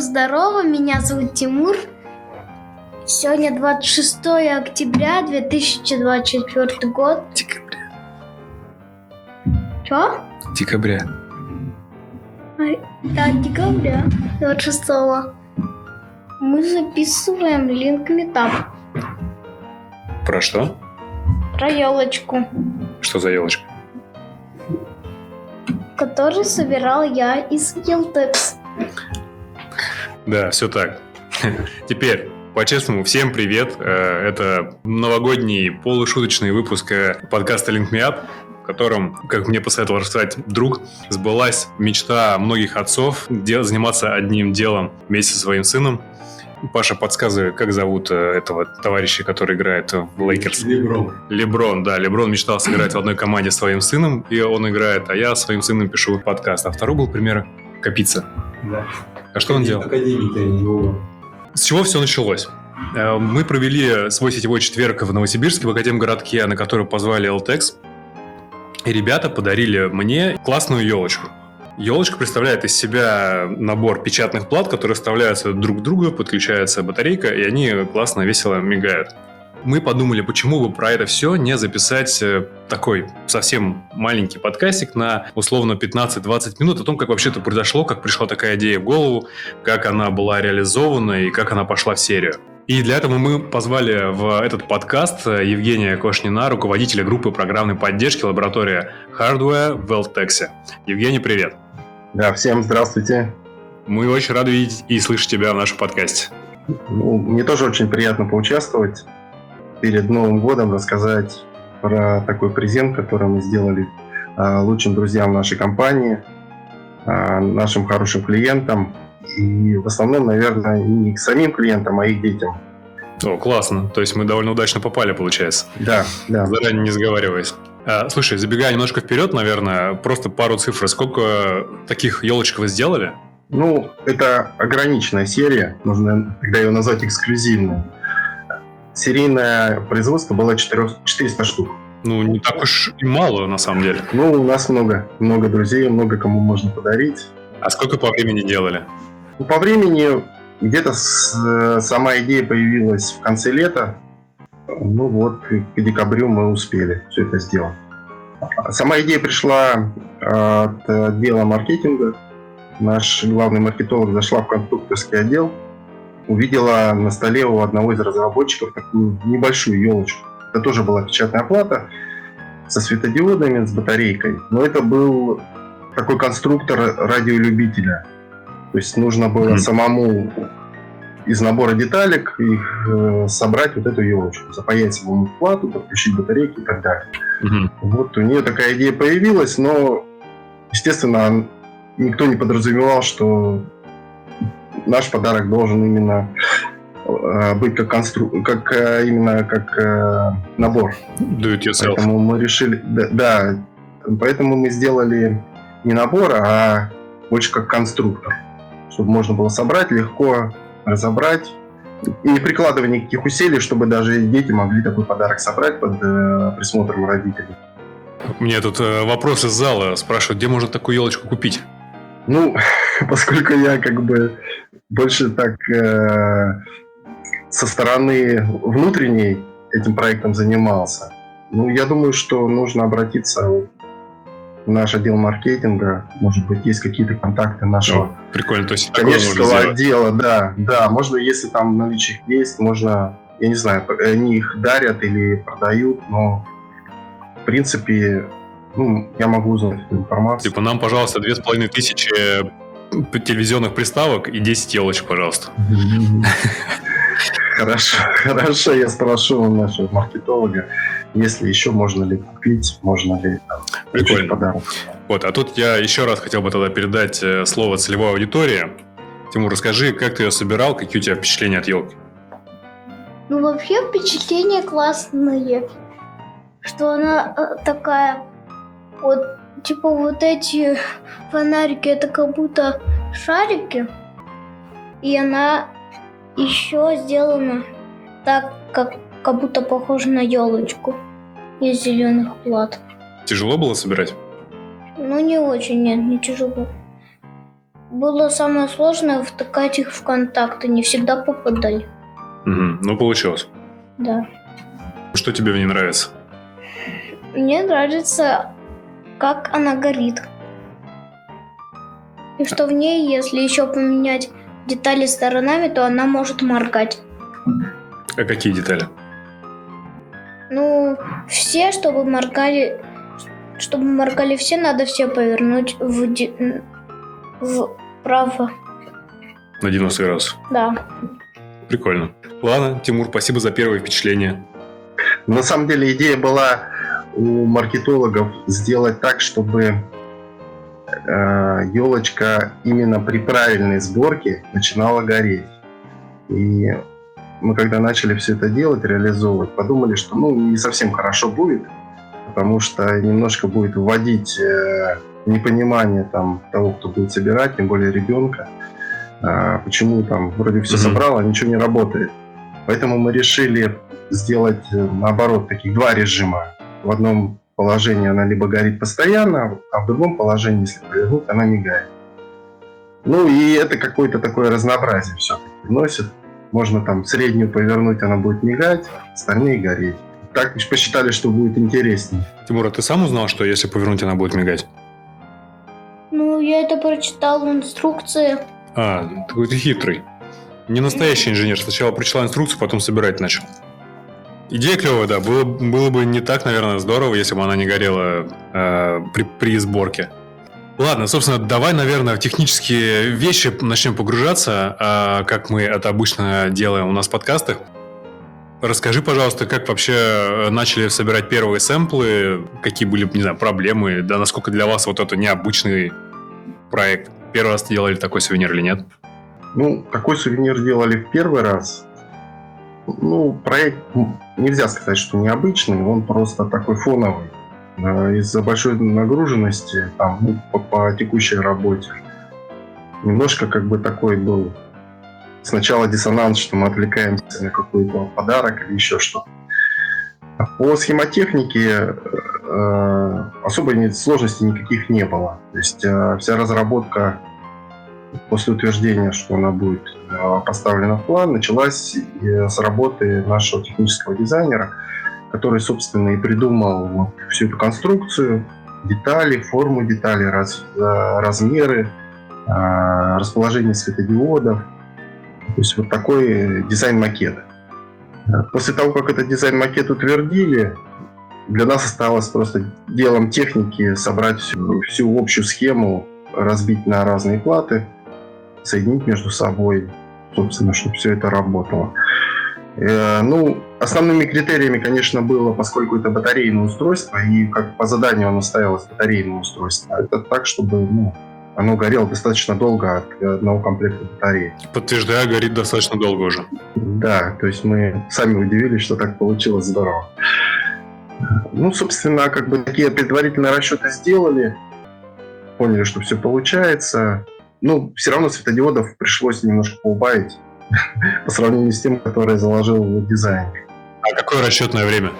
Всем здорово, меня зовут Тимур. Сегодня 26 октября 2024 год. Декабря. Чё? Декабря. Да, декабря 26-го. Мы записываем Link Meetup. Про что? Про елочку, Что за елочка? которую собирал я из Елтекс. Да, все так. Теперь, по-честному, всем привет. Это новогодний полушуточный выпуск подкаста Link Me Up, в котором, как мне посоветовал рассказать друг, сбылась мечта многих отцов заниматься одним делом вместе со своим сыном. Паша, подсказывай, как зовут этого товарища, который играет в Лейкерс? Леброн, да. Леброн мечтал сыграть в одной команде с своим сыном, и он играет, а я своим сыном пишу подкаст. А второй был пример Капица. Да. А что он делал? Академики, его. С чего все началось? Мы провели свой сетевой четверг в Новосибирске, в Академгородке, на который позвали LTEX. И ребята подарили мне классную елочку. Елочка представляет из себя набор печатных плат, которые вставляются друг к другу, подключается батарейка, и они классно, весело мигают. Мы подумали, почему бы про это все не записать такой совсем маленький подкастик на условно 15-20 минут о том, как вообще это произошло, как пришла такая идея в голову, как она была реализована и как она пошла в серию. И для этого мы позвали в этот подкаст Евгения Кошнина, руководителя группы программной поддержки лаборатория Hardware в LTEX. Евгений, привет. Да, всем здравствуйте. Мы очень рады видеть и слышать тебя в нашем подкасте. Мне тоже очень приятно поучаствовать. Перед Новым годом рассказать про такой презент, который мы сделали лучшим друзьям нашей компании, нашим хорошим клиентам. И в основном, наверное, не к самим клиентам, а их детям. О, классно. То есть мы довольно удачно попали, получается. Да. Заранее не сговариваясь. Слушай, забегая немножко вперед, наверное, просто пару цифр. Сколько таких елочек вы сделали? Это ограниченная серия. Нужно тогда ее назвать эксклюзивной. Серийное производство было 400 штук. Не так уж и мало, на самом деле. У нас много друзей, много кому можно подарить. А сколько по времени делали? По времени где-то сама идея появилась в конце лета. К декабрю мы успели все это сделать. Сама идея пришла от отдела маркетинга. Наш главный маркетолог зашла в конструкторский отдел, увидела на столе у одного из разработчиков такую небольшую елочку. Это тоже была печатная плата со светодиодами, с батарейкой. Но это был такой конструктор радиолюбителя. То есть нужно было самому из набора деталек их собрать вот эту елочку, запаять самому в плату, подключить батарейки и так далее. У нее такая идея появилась, но, естественно, никто не подразумевал, что наш подарок должен именно быть как набор. Do it yourself. Поэтому мы решили, поэтому мы сделали не набор, а больше как конструктор, чтобы можно было собрать легко, разобрать и не прикладывая никаких усилий, чтобы даже дети могли такой подарок собрать под присмотром родителей. Мне тут вопрос из зала спрашивают, где можно такую елочку купить? Поскольку я больше так со стороны внутренней этим проектом занимался, я думаю, что нужно обратиться в наш отдел маркетинга. Может быть, есть какие-то контакты нашего прикольно, то есть коммерческого отдела. Да, можно, если там наличие есть, можно, я не знаю, они их дарят или продают, но в принципе, я могу узнать эту информацию. Нам, пожалуйста, 2500 телевизионных приставок и 10 елочек, пожалуйста. Хорошо, я спрошу у нашего маркетолога, если еще можно ли купить, можно ли получить подарок. А тут я еще раз хотел бы тогда передать слово целевой аудитории. Тимур, расскажи, как ты ее собирал, какие у тебя впечатления от елки? Вообще впечатления классные, что она такая, эти фонарики, это как будто шарики, и она еще сделана так, как будто похожа на елочку из зеленых плат. Тяжело было собирать? Не очень, нет, не тяжело. было самое сложное втыкать их в контакты. Не всегда попадали. Мгм. Ну, получилось. Да. Что тебе в ней нравится? Мне нравится, как она горит. И что в ней, если еще поменять детали сторонами, то она может моргать. А какие детали? Ну, все, чтобы моргали все, надо все повернуть вправо. На 90 градусов. Да. Прикольно. Ладно, Тимур, спасибо за первое впечатление. На самом деле идея была у маркетологов сделать так, чтобы елочка именно при правильной сборке начинала гореть. И мы когда начали все это делать, реализовывать, подумали, что не совсем хорошо будет, потому что немножко будет вводить непонимание того, кто будет собирать, тем более ребенка. Почему там вроде все собрал, а ничего не работает. Поэтому мы решили сделать наоборот таких два режима. В одном положении она либо горит постоянно, а в другом положении, если повернуть, она мигает. Ну и это какое-то такое разнообразие все-таки вносит. Можно там среднюю повернуть, она будет мигать, остальные гореть. Так посчитали, что будет интереснее. Тимур, а ты сам узнал, что если повернуть, она будет мигать? Ну, я это прочитал в инструкции. Такой ты хитрый. Не настоящий инженер. Сначала прочитал инструкцию, потом собирать начал. Идея клевая, да. Было бы не так, наверное, здорово, если бы она не горела при сборке. Ладно, собственно, давай, наверное, в технические вещи начнем погружаться, как мы это обычно делаем у нас в подкастах. Расскажи, пожалуйста, как вообще начали собирать первые сэмплы, какие были, не знаю, проблемы, да, насколько для вас вот это необычный проект. Первый раз делали такой сувенир или нет? Такой сувенир делали в первый раз. Проект нельзя сказать, что необычный, он просто такой фоновый. Из-за большой нагруженности по текущей работе. Немножко такой был сначала диссонанс, что мы отвлекаемся на какой-то подарок или еще что-то. По схемотехнике особой сложности никаких не было. То есть вся разработка после утверждения, что она будет поставлена в план, началась с работы нашего технического дизайнера, который, собственно, и придумал всю эту конструкцию, детали, форму деталей, размеры, расположение светодиодов. То есть вот такой дизайн макета. После того, как этот дизайн-макет утвердили, для нас осталось просто делом техники собрать всю общую схему, разбить на разные платы, соединить между собой, собственно, чтобы все это работало. Основными критериями, конечно, было, поскольку это батарейное устройство, и как по заданию оно ставилось батарейное устройство, это так, чтобы оно горело достаточно долго от одного комплекта батареи. Подтверждаю, горит достаточно долго уже. Да, то есть мы сами удивились, что так получилось здорово. Собственно, такие предварительные расчеты сделали, поняли, что все получается. Все равно светодиодов пришлось немножко поубавить по сравнению с тем, которое заложил в дизайн. А какое расчетное время?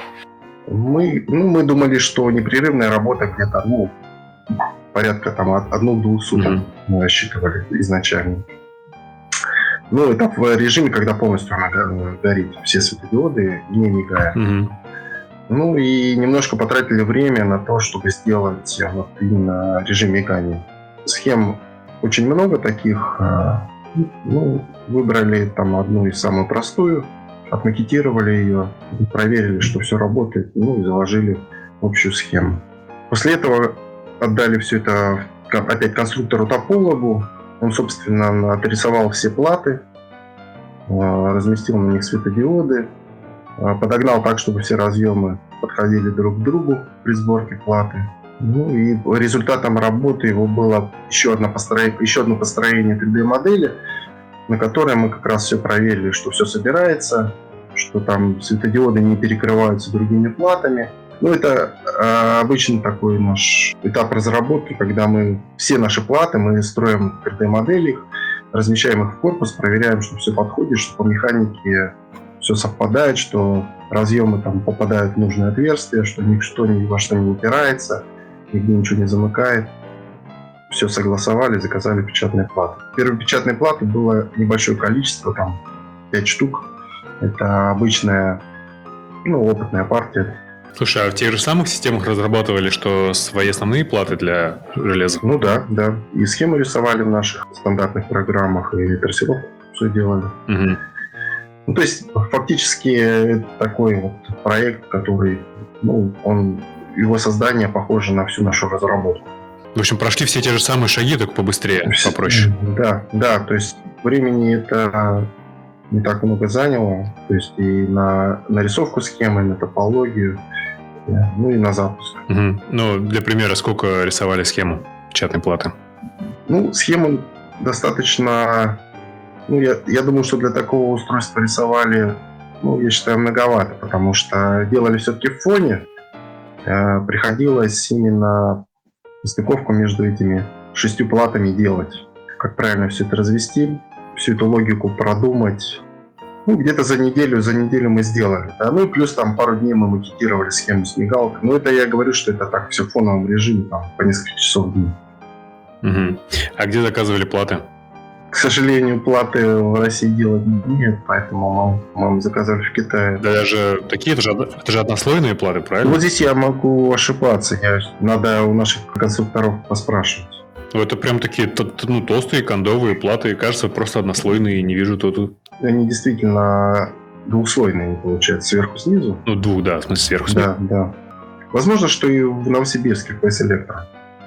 Мы думали, что непрерывная работа где-то, порядка от 1-2 суток мы рассчитывали изначально. Это в режиме, когда полностью она горит, все светодиоды, не мигая. И немножко потратили время на то, чтобы сделать именно режим мигания. Схем очень много таких. Выбрали одну из самую простую, отмакетировали ее, проверили, что все работает, и заложили общую схему. После этого отдали все это опять конструктору-топологу. Он, собственно, отрисовал все платы, разместил на них светодиоды, подогнал так, чтобы все разъемы подходили друг к другу при сборке платы. И результатом работы его было еще одно построение 3D-модели, на которой мы как раз все проверили, что все собирается, что там светодиоды не перекрываются другими платами. Это обычный такой наш этап разработки, когда мы все наши платы, мы строим 3D-модели, их, размещаем их в корпус, проверяем, что все подходит, что по механике все совпадает, что разъемы попадают в нужное отверстие, что ничто ни во что не упирается, нигде ничего не замыкает. все согласовали, заказали печатные платы. Первой печатной платы было небольшое количество, там 5 штук. Это обычная, опытная партия. Слушай, а в тех же самых системах разрабатывали, что свои основные платы для железа? Ну да. И схемы рисовали в наших стандартных программах, и трассировку все делали. Угу. Ну, то есть, фактически, это такой вот проект, который, его создание похоже на всю нашу разработку. В общем, прошли все те же самые шаги, только побыстрее, попроще. Да, то есть, времени это не так много заняло, то есть, и на нарисовку схемы, и на топологию, и на запуск. Угу. Ну, для примера, сколько рисовали схему печатной платы? Схему достаточно... я думаю, что для такого устройства рисовали, я считаю, многовато, потому что делали все-таки в фоне. Приходилось именно стыковку между этими 6 платами делать. Как правильно все это развести, всю эту логику продумать. Где-то за неделю мы сделали. Да? И плюс там пару дней мы макетировали схему с мигалкой. Но это я говорю, что это так все в фоновом режиме, там, по несколько часов в день. Угу. А где заказывали платы? К сожалению, платы в России делать нет, поэтому мы заказали в Китае. Да даже такие, это же однослойные платы, правильно? Вот здесь я могу ошибаться. Надо у наших конструкторов поспрашивать. Это прям такие толстые кондовые платы. Кажется, просто однослойные, не вижу тут. Они действительно двухслойные, получается, сверху снизу. Двух, да, в смысле сверху снизу. Да. Возможно, что и в Новосибирске PS Electro.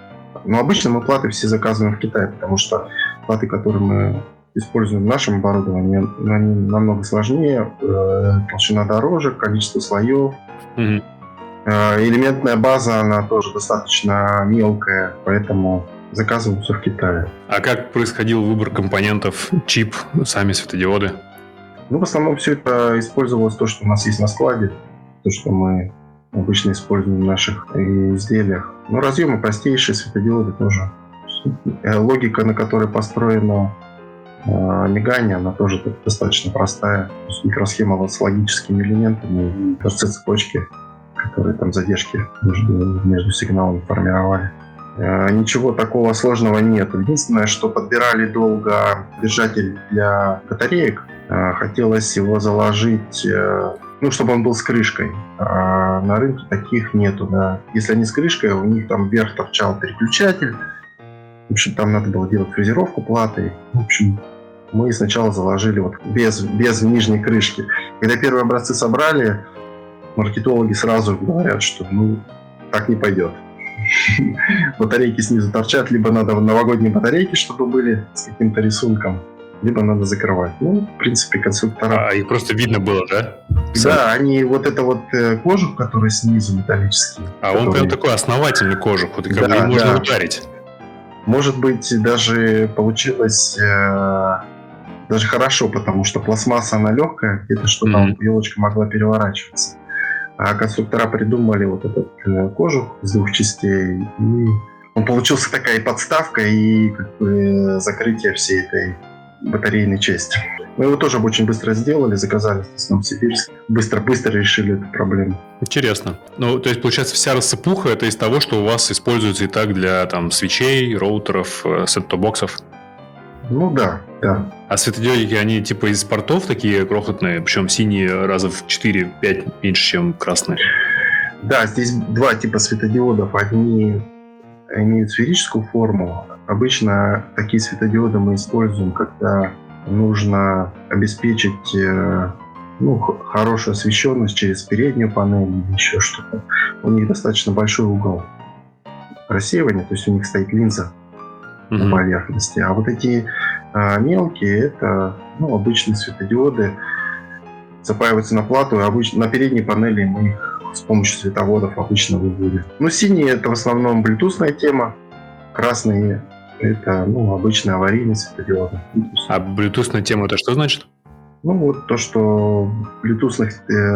Но обычно мы платы все заказываем в Китае, потому что платы, которые мы используем в нашем оборудовании, они намного сложнее, толщина дорожек, количество слоев. Угу. Элементная база, она тоже достаточно мелкая, поэтому заказываем все в Китае. А как происходил выбор компонентов, чип, сами светодиоды? В основном все это использовалось то, что у нас есть на складе, то, что мы обычно используем в наших изделиях. Разъемы простейшие, светодиоды тоже. Логика, на которой построено мигание, она тоже достаточно простая. То есть микросхема с логическими элементами и цепочки, которые там задержки между сигналами формировали. Ничего такого сложного нет. Единственное, что подбирали долго держатель для батареек. Хотелось его заложить, чтобы он был с крышкой. А на рынке таких нету. Да. Если они с крышкой, у них там вверх торчал переключатель. В общем, там надо было делать фрезеровку платы. В общем, мы сначала заложили без нижней крышки. Когда первые образцы собрали, маркетологи сразу говорят, что так не пойдет. Батарейки снизу торчат, либо надо новогодние батарейки, чтобы были с каким-то рисунком, либо надо закрывать. В принципе, конструктора... А их просто видно было, да? Да, они кожух, который снизу металлический. Он прям такой основательный кожух, его можно ударить. Может быть, даже получилось даже хорошо, потому что пластмасса, она легкая, где-то что там елочка могла переворачиваться. А конструктора придумали этот кожух из 2 частей, и он получился такая подставка и закрытие всей этой батарейной части. Мы его тоже очень быстро сделали, заказали в Новосибирске. Быстро решили эту проблему. Интересно. То есть, получается, вся рассыпуха это из того, что у вас используется и так для свечей, роутеров, сет-топ-боксов? Да. А светодиодики, они типа из портов такие крохотные, причем синие раза в 4-5 меньше, чем красные? Да, здесь 2 типа светодиодов. Одни имеют сферическую форму. Обычно такие светодиоды мы используем, когда нужно обеспечить хорошую освещенность через переднюю панель или еще что-то. У них достаточно большой угол рассеивания, то есть у них стоит линза на поверхности. А эти мелкие, это обычные светодиоды, запаиваются на плату, и на передней панели мы их с помощью световодов обычно выводим. Синие — это в основном блютусная тема, красные — это обычные аварийные светодиоды. А блютусная тема — это что значит? То, что в блютусных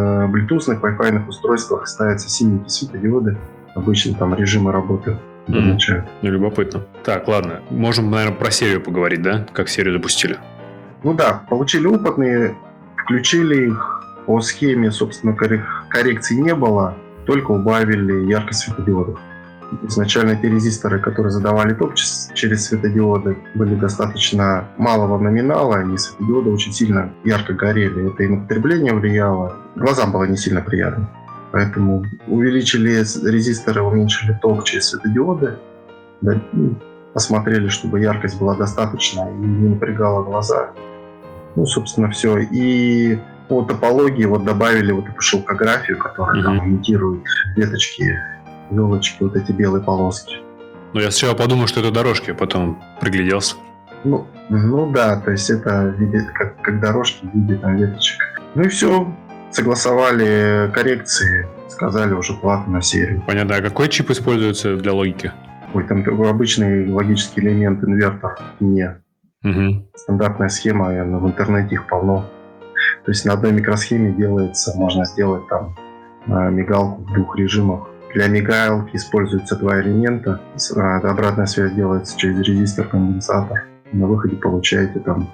Wi-Fi устройствах ставятся синие светодиоды, обычно там режимы работы обозначают. Любопытно. Так, ладно. Можем, наверное, про серию поговорить, да? Как серию запустили? Получили опытные, включили их по схеме, собственно, коррекции не было, только убавили яркость светодиодов. Изначально те резисторы, которые задавали ток через светодиоды, были достаточно малого номинала, и светодиоды очень сильно ярко горели. Это и на потребление влияло, глазам было не сильно приятно. Поэтому увеличили резисторы, уменьшили ток через светодиоды, да, посмотрели, чтобы яркость была достаточна и не напрягала глаза. Ну, собственно, все. И по топологии вот добавили вот эту шелкографию, которая там имитирует веточки, елочки, вот эти белые полоски. Ну, я сначала подумал, что это дорожки, а потом пригляделся. Ну да, то есть это видит как дорожки в виде там веточек. Ну и все, согласовали коррекции, сказали уже плату на серию. Понятно. А какой чип используется для логики? Ой, там такой обычный логический элемент, инвертор, не. Стандартная схема, в интернете их полно. То есть на одной микросхеме делается, можно сделать там мигалку в 2 режимах. Для мигалки используются 2 элемента. Обратная связь делается через резистор-конденсатор. На выходе получаете там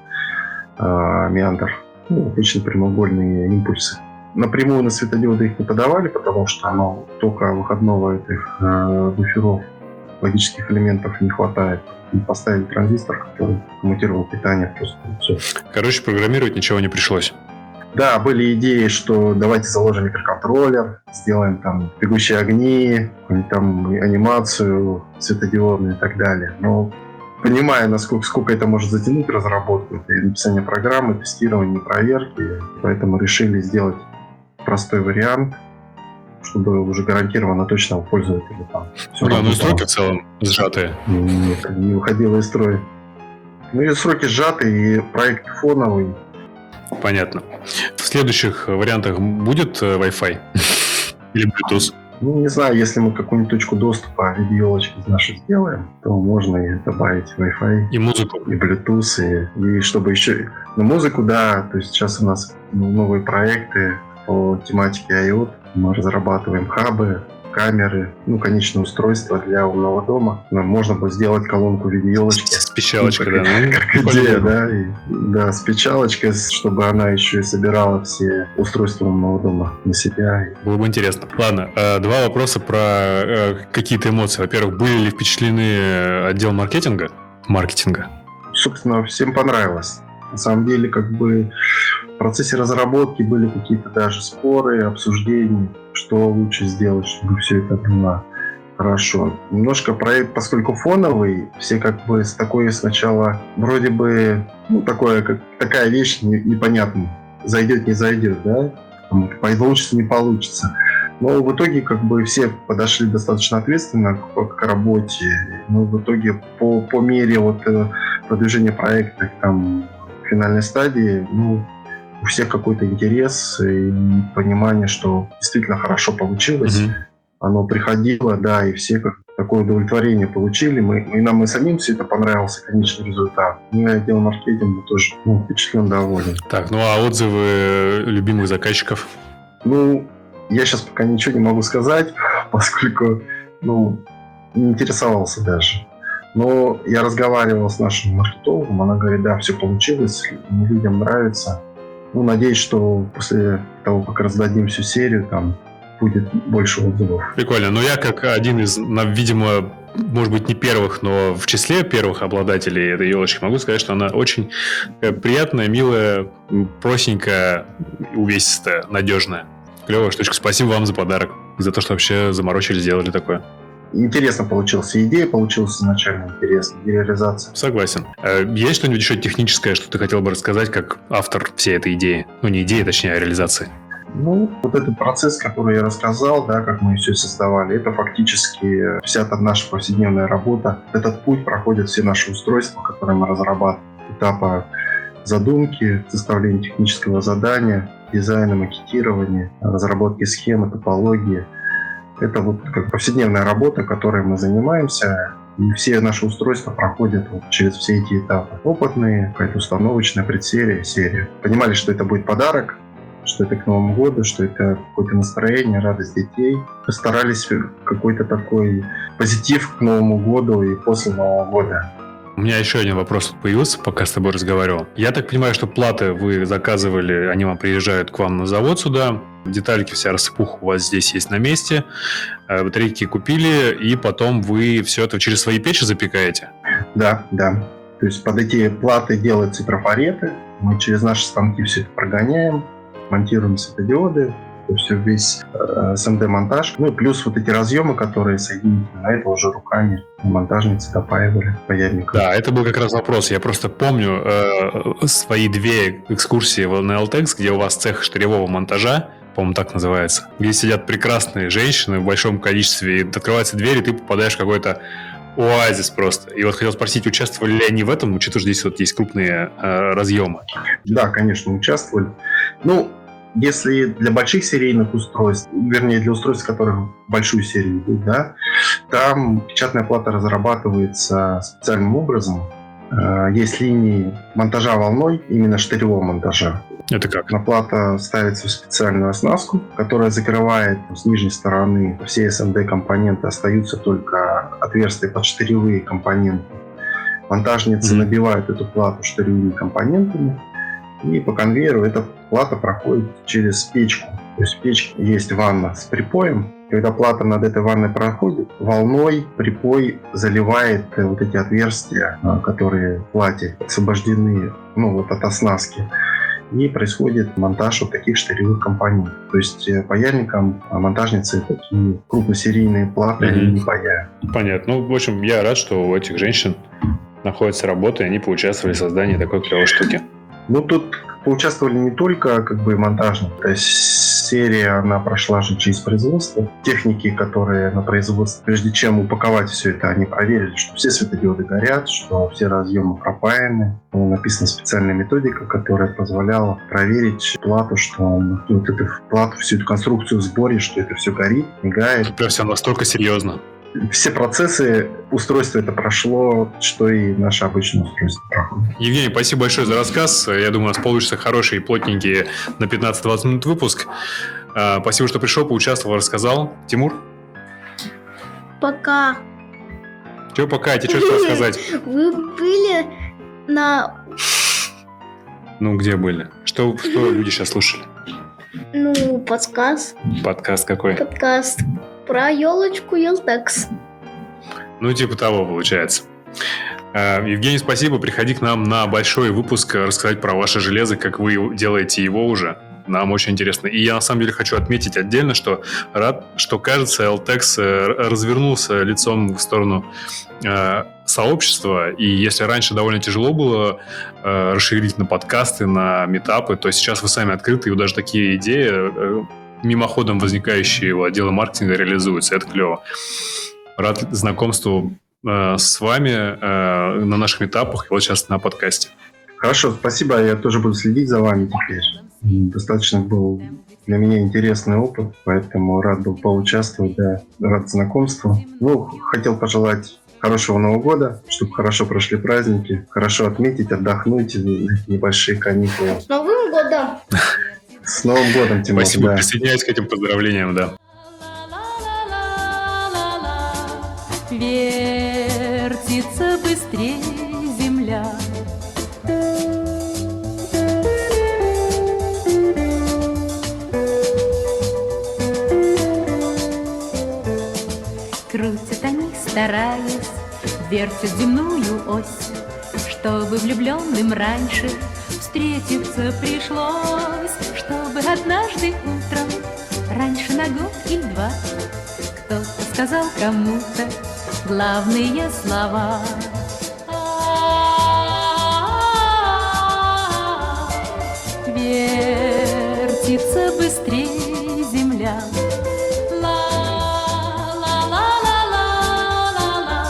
меандр. Обычно прямоугольные импульсы. Напрямую на светодиоды их не подавали, потому что только выходного этих буферов логических элементов не хватает. И поставили транзистор, который коммутировал питание. Просто все. Короче, программировать ничего не пришлось. Да, были идеи, что давайте заложим микроконтроллер, сделаем там бегущие огни, какую-нибудь там анимацию светодиодную и так далее. Но понимая, сколько это может затянуть разработку, это и написание программы, тестирование, проверки, поэтому решили сделать простой вариант, чтобы уже гарантированно точного пользователя там. Ну и сроки в целом сжатые. Нет, не выходило из строя. Ну и сроки сжатые, и проект фоновый. Понятно. В следующих вариантах будет Wi-Fi или Bluetooth? Ну, не знаю, если мы какую-нибудь точку доступа в виде елочки нашей сделаем, то можно и добавить Wi-Fi. И музыку. И Bluetooth, и чтобы еще... Ну, музыку, да, то есть сейчас у нас новые проекты по тематике IoT. Мы разрабатываем хабы, камеры, конечное устройство для умного дома. Нам можно будет сделать колонку в виде елочки. С печалочкой, да. Как идея, да. Да, с печалочкой, чтобы она еще и собирала все устройства умного дома на себя. Было бы интересно. Ладно, 2 вопроса про какие-то эмоции. Во-первых, были ли впечатлены отдел маркетинга? Собственно, всем понравилось. На самом деле, в процессе разработки были какие-то даже споры, обсуждения, что лучше сделать, чтобы все это было хорошо. Немножко проект, поскольку фоновый, все с такой сначала вроде бы, такая вещь непонятная. Зайдет, не зайдет, да? Получится, не получится. Но в итоге все подошли достаточно ответственно к работе. Но в итоге по мере продвижения проекта в финальной стадии, у всех какой-то интерес и понимание, что действительно хорошо получилось. Оно приходило, да, и все такое удовлетворение получили. И нам и самим все это понравился, конечный результат. И отдел маркетинга тоже впечатлен, доволен. Так, а отзывы любимых заказчиков? Я сейчас пока ничего не могу сказать, поскольку, не интересовался даже. Но я разговаривал с нашим маркетологом, она говорит, да, все получилось, людям нравится. Надеюсь, что после того, как раздадим всю серию, там будет больше отзывов. Прикольно. Но я как один из, видимо, может быть, не первых, но в числе первых обладателей этой елочки могу сказать, что она очень приятная, милая, простенькая, увесистая, надежная. Клевая штучка. Спасибо вам за подарок. За то, что вообще заморочились, сделали такое. Интересно получился. Идея получилась изначально интересная. И реализация. Согласен. Есть что-нибудь еще техническое, что ты хотел бы рассказать как автор всей этой идеи? Не идеи, точнее, а реализации. Этот процесс, который я рассказал, да, как мы все создавали, это фактически вся наша повседневная работа. Этот путь проходят все наши устройства, которые мы разрабатываем. Этапа задумки, составления технического задания, дизайна, макетирования, разработки схемы, топологии. Это повседневная работа, которой мы занимаемся. И все наши устройства проходят через все эти этапы. Опытные, какая-то установочная, предсерия, серия. Понимали, что это будет подарок, что это к Новому году, что это какое-то настроение, радость детей. Постарались какой-то такой позитив к Новому году и после Нового года У меня еще один вопрос тут появился, пока с тобой разговаривал. Я так понимаю, что платы вы заказывали, они вам приезжают к вам на завод сюда, детальки, вся рассыпуха у вас здесь есть на месте, батарейки купили, и потом вы все это через свои печи запекаете? Да. То есть под эти платы делаются трафареты, мы через наши станки все это прогоняем, монтируем светодиоды, все весь СМД-монтаж. Ну и плюс вот эти разъемы, которые соединительны, на это уже руками монтажницы допаивали паяльником. Да, это был как раз вопрос. Я просто помню свои 2 экскурсии на LTEX, где у вас цех штыревого монтажа, по-моему, так называется, где сидят прекрасные женщины в большом количестве, и открываются двери, и ты попадаешь в какой-то оазис просто. И вот хотел спросить, участвовали ли они в этом, учитывая, что здесь вот есть крупные разъемы? Да, конечно, участвовали. Ну, если для больших серийных устройств, вернее, для устройств, которых большую серию идут, да, там печатная плата разрабатывается специальным образом. Есть линии монтажа волной, именно штыревого монтажа. Это как? На плата ставится в специальную оснастку, которая закрывает с нижней стороны все SMD-компоненты, остаются только отверстия под штыревые компоненты. Монтажницы набивают эту плату штыревыми компонентами, и по конвейеру эта плата проходит через печку. То есть в печке есть ванна с припоем. Когда плата над этой ванной проходит, волной припой заливает вот эти отверстия, которые в плате освобождены от оснастки. И происходит монтаж вот таких штыревых компонентов. То есть паяльникам монтажницы такие крупносерийные платы не паяют. Понятно. Ну, в общем, я рад, что у этих женщин находится работа, и они поучаствовали в создании такой клевой штуки. Ну, тут поучаствовали не только монтажники. То есть серия, она прошла же через производство. Техники, которые на производстве, прежде чем упаковать все это, они проверили, что все светодиоды горят, что все разъемы пропаяны. Написана специальная методика, которая позволяла проверить плату, что вот эту плату, всю эту конструкцию в сборе, что это все горит, мигает. Прям все настолько серьезно. Все процессы устройства это прошло, что и наше обычное устройство проходит. Евгений, спасибо большое за рассказ. Я думаю, у нас получится хороший и плотненький на 15-20 минут выпуск. Спасибо, что пришел, поучаствовал, рассказал. Тимур? Пока. Че пока? Тебе что рассказать? Вы были на... Ну, где были? Что люди сейчас слушали? Подкаст. Подкаст какой? Подкаст про елочку Елтекс. Ну, типа того, получается. Евгений, спасибо. Приходи к нам на большой выпуск рассказать про ваше железо, как вы делаете его уже. Нам очень интересно. И я, на самом деле, хочу отметить отдельно, что рад, что, кажется, LTEX развернулся лицом в сторону сообщества. И если раньше довольно тяжело было расширить на подкасты, на митапы, то сейчас вы сами открыты, и даже такие идеи мимоходом возникающие у отдела маркетинга реализуются. Это клево. Рад знакомству с вами на наших митапах и вот сейчас на подкасте. Хорошо, спасибо. Я тоже буду следить за вами теперь. Достаточно был для меня интересный опыт, поэтому рад был поучаствовать, да, рад знакомству. Хотел пожелать хорошего Нового года, чтобы хорошо прошли праздники, хорошо отметить, отдохнуть, небольшие каникулы. С Новым годом! С Новым годом, Тимур. Спасибо, да. присоединяюсь к этим поздравлениям, да. Вертится быстрее земля. Крутят они, стараясь, вертят земную ось, чтобы влюбленным раньше встретиться пришлось, чтобы однажды утром, раньше на год или два, кто-то сказал кому-то главные слова. Вертится быстрее земля. Ла-ла-ла-ла-ла-ла.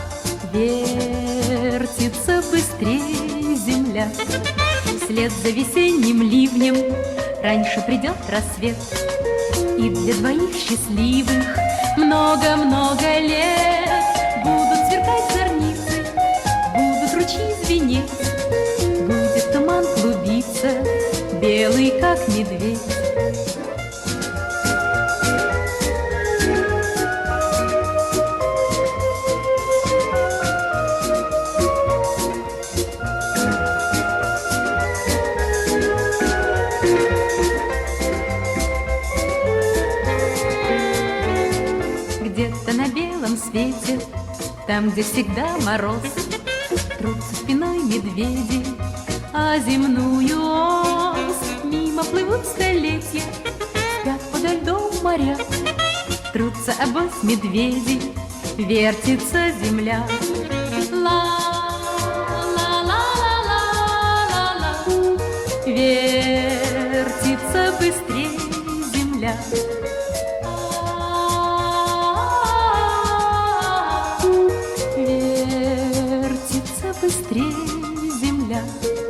Вертится быстрее земля. Вслед за весенним ливнем раньше придет рассвет, и для двоих счастливых много-много лет будут сверкать зорницы, будут ручьи звенеть, будет туман клубиться, белый как медведь. белом свете, там, где всегда мороз, трутся спиной медведи, а земную ось мимо плывут столетия, спят подо льдом моря, трутся об ось медведи, вертится земля. Ла-ла-ла-ла-ла-ла, вертится быстрее земля. Вертится быстрее земля.